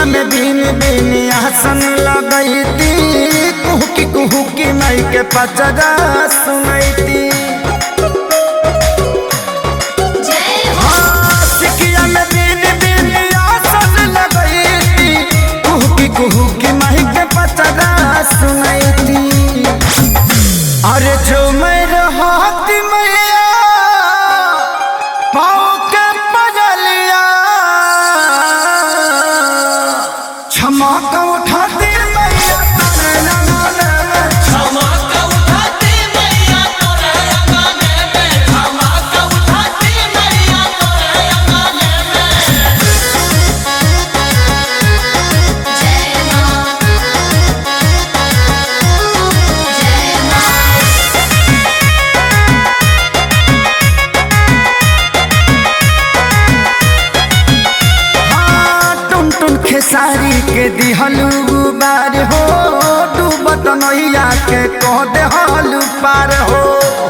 में बीन बीन आसन लगैती कुहुकी माई के पचरा सुनैती। सिकिया में बीन बीन आसन लगैती कुहुकी माई के पचरा सुनैती। अरे जो मैं रहती मैया पाँव के पजलिया क्षमा का उठाती मैया तोरे रंगने में, क्षमा का उठाती मैया तोरे रंगने में, क्षमा का उठाती मैया तोरे रंगने में। जय मां जय मां। हाँ टुन टुन खेसारी के दिहलू बार हो डूबत नैया के कह देहलू पार हो।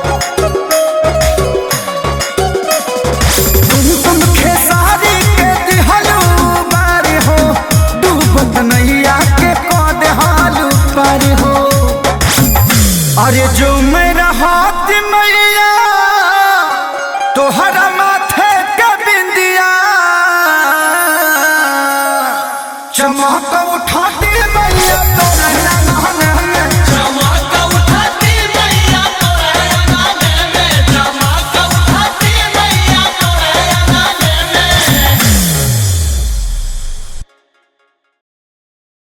टुन टुन खेसारी के दिहलू बार हो डूबत नैया के कह देहलू पार हो। अरे जो मेरा हाथ मैया तोहरा माथे के बिंदिया चमक उठाती मैया।